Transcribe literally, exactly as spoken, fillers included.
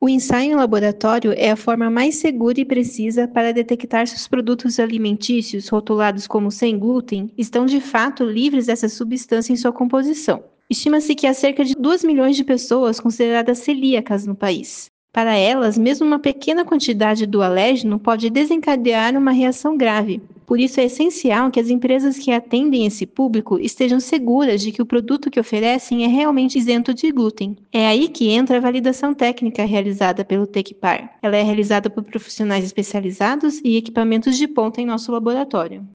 O ensaio em laboratório é a forma mais segura e precisa para detectar se os produtos alimentícios rotulados como sem glúten estão de fato livres dessa substância em sua composição. Estima-se que há cerca de dois milhões de pessoas consideradas celíacas no país. Para elas, mesmo uma pequena quantidade do alérgeno pode desencadear uma reação grave. Por isso é essencial que as empresas que atendem esse público estejam seguras de que o produto que oferecem é realmente isento de glúten. É aí que entra a validação técnica realizada pelo Tecpar. Ela é realizada por profissionais especializados e equipamentos de ponta em nosso laboratório.